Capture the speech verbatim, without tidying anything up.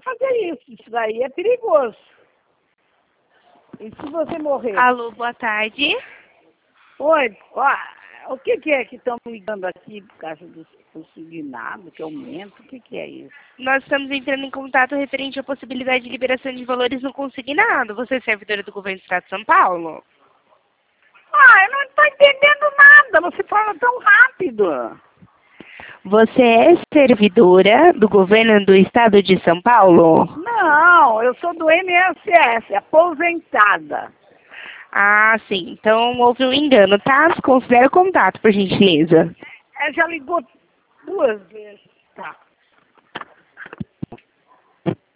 fazer isso. Isso daí é perigoso. E se você morrer? Alô, boa tarde. Oi, ó, o que, que é que estão ligando aqui por causa do consignado, que aumenta? O que, que é isso? Nós estamos entrando em contato referente à possibilidade de liberação de valores no consignado. Você é servidora do governo do Estado de São Paulo? Ah, eu não estou entendendo nada. Você fala tão rápido. Você é servidora do governo do Estado de São Paulo? Não, eu sou do I N S S, aposentada. Ah, sim. Então houve um engano, tá? Considere o contato, por gentileza. Ela já ligou duas vezes. Tá.